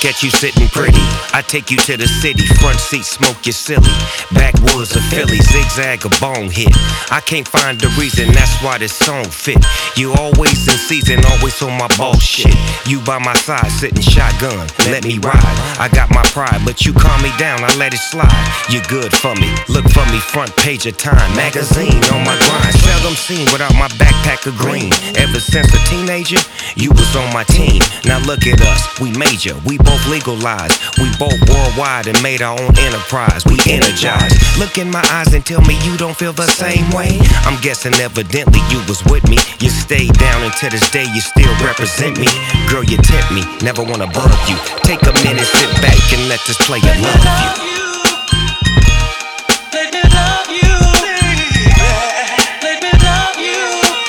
Look at you sitting pretty. I take you to the city, front seat, smoke you silly. Backwoods of Philly, zigzag a bone hit. I can't find the reason, that's why this song fit. You always in season, always on my bullshit. You by my side, sitting shotgun, let me ride. I got my pride, but you calm me down, I let it slide. You're good for me, look for me, front page of Time magazine on my grind. Seldom seen without my backpack of green. Ever since a teenager, you was on my team. Now look at us, we major, we both legalized. We both worldwide and made our own enterprise. We energized. Look in my eyes and tell me you don't feel the same way. I'm guessing evidently you was with me. You stayed down and to this day you still represent me. Girl, you tempt me, never wanna bug you. Take a minute, sit back and let this player love you. Let me love you. Let me love you.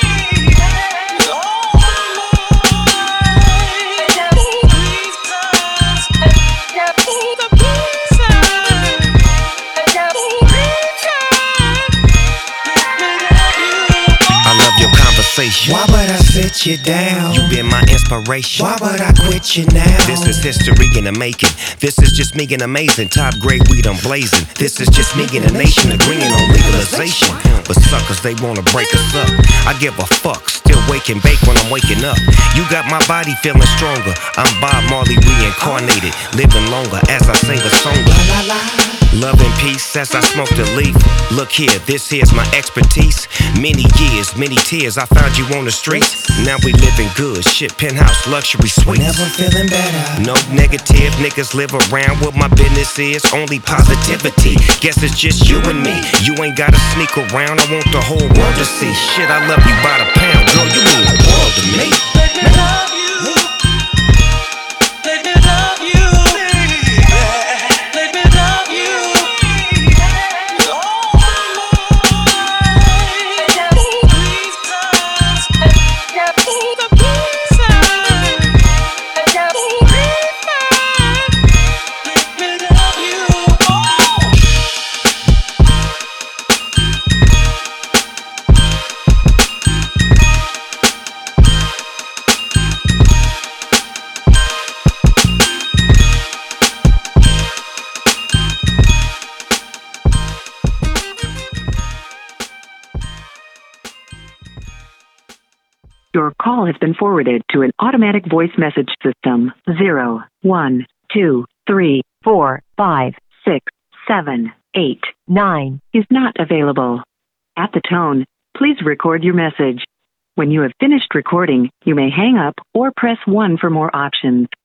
Why would I sit you down? You been my inspiration. Why would I quit you now? This is history in the making. This is just me and amazing. Top grade weed I'm blazing. This is just me and a nation agreeing on legalization. But suckers, they wanna break us up. I give a fuck. Still wake and bake when I'm waking up. You got my body feeling stronger. I'm Bob Marley reincarnated. Living longer as I sing a song. Love and peace as I smoke the leaf. Look here, this here's my expertise. Many years, many tears, I found you on the streets. Now we living good, shit, penthouse, luxury suites. Never feeling better. No negative, niggas live around what my business is. Only positivity, guess it's just you and me. You ain't gotta sneak around, I want the whole world to see. Shit, I love you by the pound, girl, you mean the world to me. Let me love you. Let me love you. Your call has been forwarded to an automatic voice message system. 0, 1, 2, 3, 4, 5, 6, 7, 8, 9 is not available. At the tone, please record your message. When you have finished recording, you may hang up or press 1 for more options.